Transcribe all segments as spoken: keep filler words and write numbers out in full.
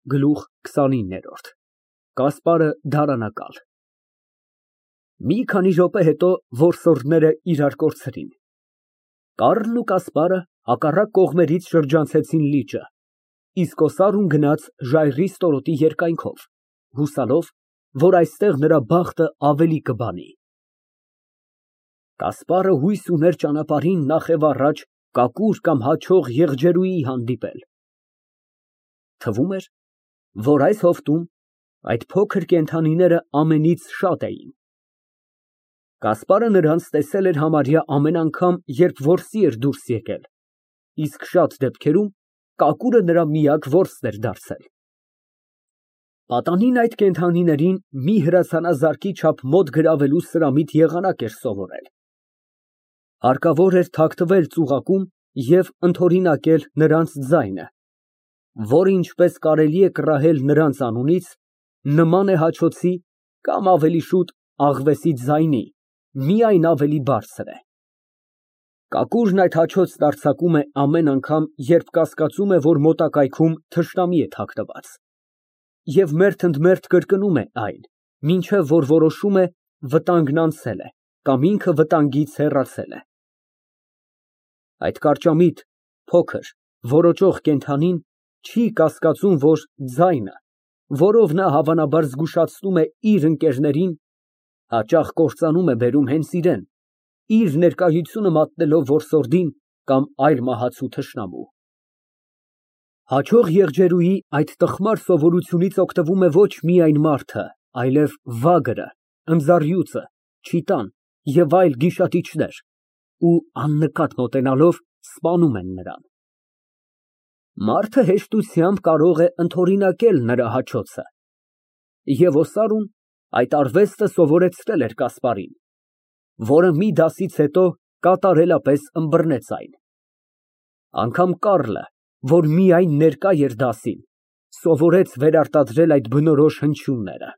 Գլուխ քսանիններորդ Կասպարը դարանակալ Մի քանի րոպե հետո որսորդները իրար կորցրին։ Կառլն ու Կասպարը հակառակ կողմերից շրջանցեցին լիճը, իսկ օսարուն գնաց ժայռի ստորոտի երկայնքով, հուսալով, որ այստեղ նրա բախտը ավելի կբանի։ Կասպարը հույս ուներ ճանապարհին նախևառաջ կակուր կամ հաչող եղջերուի հանդիպել։ Թվում էր, որ այս հովտում այդ փոքր կենդանիները ամենից շատ էին։ Կասպարը նրանց տեսել էր համարյա ամեն անգամ, երբ որսի էր դուրս եկել, իսկ շատ դեպքերում կակուրը նրա միակ որսն էր դարձել։ Պատանին այդ կենդանիներին մի հրացանազարկի չափ մոտ գրավելու սրամիտ եղանակ էր սովորել։ Հարկավոր էր թաքթվել ծուղակում և ընդօրինակել նրանց ձայնը, որը ինչպես կարելի է կռահել նրանց անունից, նման է հաչոցի կամ ավելի շուտ աղվեսի ձայնի, միայն ավելի բարձր է։ Կակուրն այդ հաչոցն արձակում է ամեն անգամ, երբ կասկածում է, որ մոտակայքում թշնամի է թաքնված, և մերթընդմերթ կրկնում է այն, մինչև որ որոշում է վտանգն անցել է կամ ինքը վտանգից հեռացել է։ Այդ կարճամիտ, փոքր, որոճող կենդանին չի կասկածում, որ ձայնը, որով նա հավանաբար զգուշացնում է իր ընկերներին, հաճախ կործանում է բերում հենց իրան, իր ներկայությունը մատնելով որսորդին կամ այլ մահացու թշնամու։ Հաչող եղջերուի այդ տխմար սովորությունից օգտվում է ոչ միայն մարդը, այլև վագրը, ընձառյուծը, չիտան և այլ գիշատիչներ ու աննկատ մոտենալով սպանում են նրան։ Մարդը հեշտությամբ կարող է ընդօրինակել նրա հաչոցը, և օսարուն այդ արվեստը սովորեցրել էր Կասպարին, որը մի դասից հետո կատարելապես ըմբռնեց այն։ Անգամ Կառլը, որ միայն ներկա էր դասին, սովորեց վերարտադրել այդ բնորոշ հնչյունները։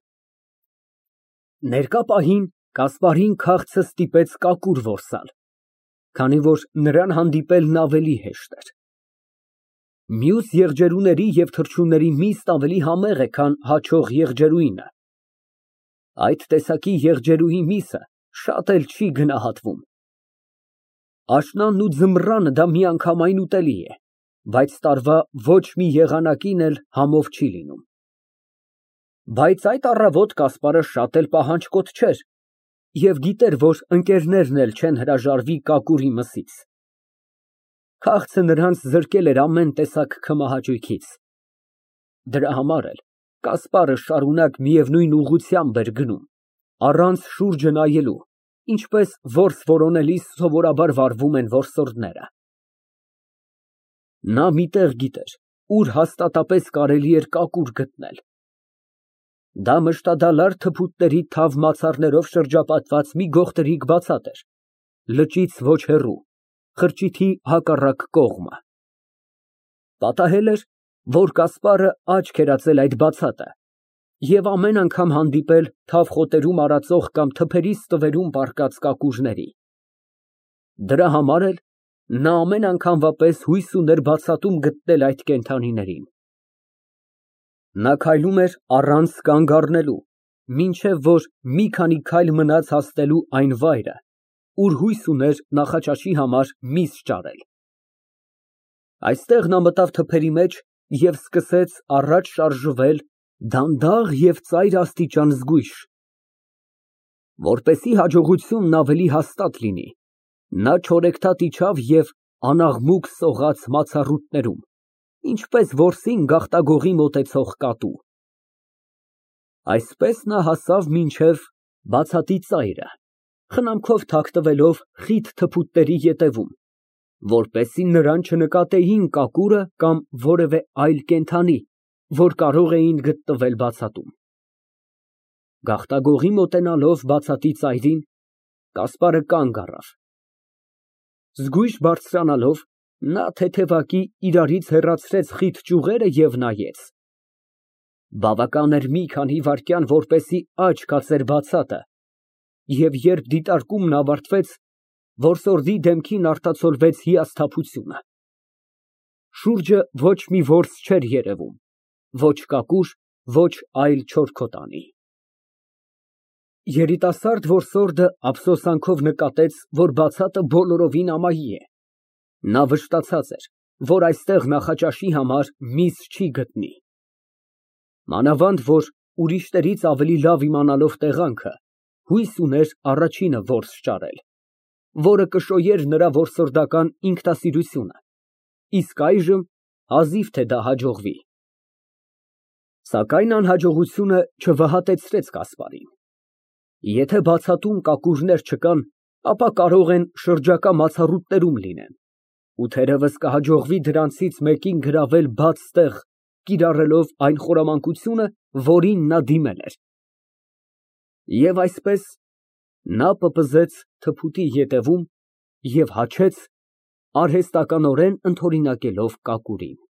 Ներկա պահին Կասպարին քաղցը ստիպեց կակուր որսալ, քանի որ նրան հանդիպելն ավելի հեշտ էր։ Մյուս եղջերուների և թռչունների միստ ավելի համեղ է, քան հաչող եղջերուինը։ Այդ տեսակի եղջերուի միսը շատ էլ չի գնահատվում։ Աշնանն ու ձմռանը դա միանգամայն ուտելի է, բայց տարվա ոչ մի եղանակին էլ համով չի լինում։ Բայց այդ առավոտ Կասպարը շատ էլ պահանջկոտ չէր և գիտեր, որ ընկերներն էլ չեն հրաժարվի կակուրի մսից։ Քաղցը նրանց զրկել էր ամեն տեսակ քմահաճույքից։ Դրա համար էլ Կասպարը շարունակ միևնույն ուղղությամբ էր գնում, առանց շուրջը նայելու, ինչպես որս որոնելիս սովորաբար վարվում են որսորդները։ Նա մի տեղ գիտեր, ուր հաստատապես կարելի էր կակուր գտնել։ Դա մշտադալար թփուտների թավ մացառներով շրջապատված մի գողտրիկ բացատ էր, լճից ոչ հեռու, խրճիթի հակառակ կողմը։ Պատահել էր, որ Կասպարը աչք էր ածել այդ բացատը և ամեն անգամ հանդիպել թավ խոտերում արածող կամ թփերի ստվերում պառկած կակուժների։ Դրա համար էլ նա ամեն անգամվա պես հույս ուներ բացատում գտնել այդ կենդանիներին։ Նա քայլում էր առանց կանգ առնելու, մինչև որ մի քանի քայլ մնաց հասնելու այն վայրը, ուր հույս ուներ նախաճաշի համար միս ճարել։ Այստեղ նա մտավ թփերի մեջ և սկսեց առաջ շարժվել դանդաղ և ծայր աստիճան զգույշ։ Որպեսզի հաջողությունն ավելի հաստատ լինի, նա չորեքթաթ իջավ և անաղմուկ սողաց մացառուտներում, ինչպես որսին գաղտագողի մոտեցող կատու։ Այսպես նա հասավ մինչև բացատի ծայրը, խնամքով թաքնվելով խիտ թփուտների ետևում, որպեսզի նրան չնկատեին կակուրը կամ որևէ այլ կենդանի, որ կարող էին գտնվել բացատում։ Գաղտագողի մոտենալով բացատի ծայրին, Կասպարը կանգ առավ։ Զգույշ բարձրանալով, նա թեթևակի իրարից հեռացրեց խիտ ճյուղերը և նայեց։ Բավական էր մի քանի վայրկյան, որպեսզի աչք հացեր բացատը, և երբ դիտարկումն ավարտվեց, որսորդի դեմքին արտացոլվեց հիասթափությունը։ Շուրջը ոչ մի որս չէր երևում, ոչ կակուր, ոչ այլ չորքոտանի։ Երիտասարդ որսորդը ափսոսանքով նկատեց, որ բացատը բոլորովին ամայի է։ Նա վշտացած էր, որ այստեղ նախաճաշի համար միս չի գտնի։ Մանավանդ որ ուրիշներից ավելի լավ իմանալով տեղանքը, հույս ուներ առաջինը որս ճարել, որը կշոյեր նրա որսորդական ինքնասիրությունը, իսկ այժմ հազիվ թե դա հաջողվի։ Սակայն անհաջողությունը չվհատեցրեց Կասպարին։ Եթե բացատում կակուղներ չկան, ապա կարող են շրջակա մացառուտներում լինեն, ու թերևս կհաջողվի դրանցից մեկին գրավել բաց տեղ, կիրառելով այն խորամանկությունը, որին նա դիմել էր։ Եվ այսպես նա պպզեց թփուտի ետևում և հաչեց, արհեստականորեն ընդօրինակելով կակուրին։